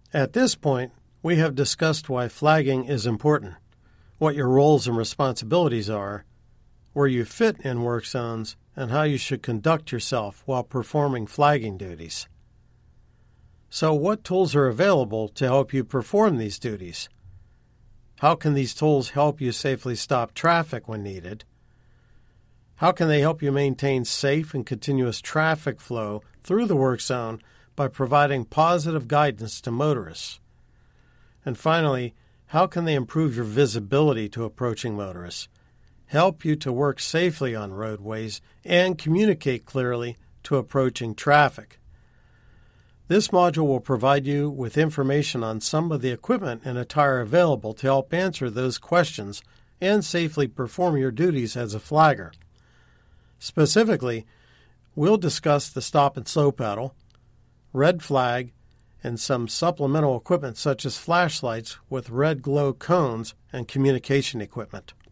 At this point, we have discussed why flagging is important, what your roles and responsibilities are, where you fit in work zones, and how you should conduct yourself while performing flagging duties. So what tools are available to help you perform these duties? How can these tools help you safely stop traffic when needed? How can they help you maintain safe and continuous traffic flow through the work zone by providing positive guidance to motorists? And finally, how can they improve your visibility to approaching motorists, help you to work safely on roadways, and communicate clearly to approaching traffic? This module will provide you with information on some of the equipment and attire available to help answer those questions and safely perform your duties as a flagger. Specifically, we'll discuss the stop and slow paddle, red flag, and some supplemental equipment such as flashlights with red glow cones and communication equipment.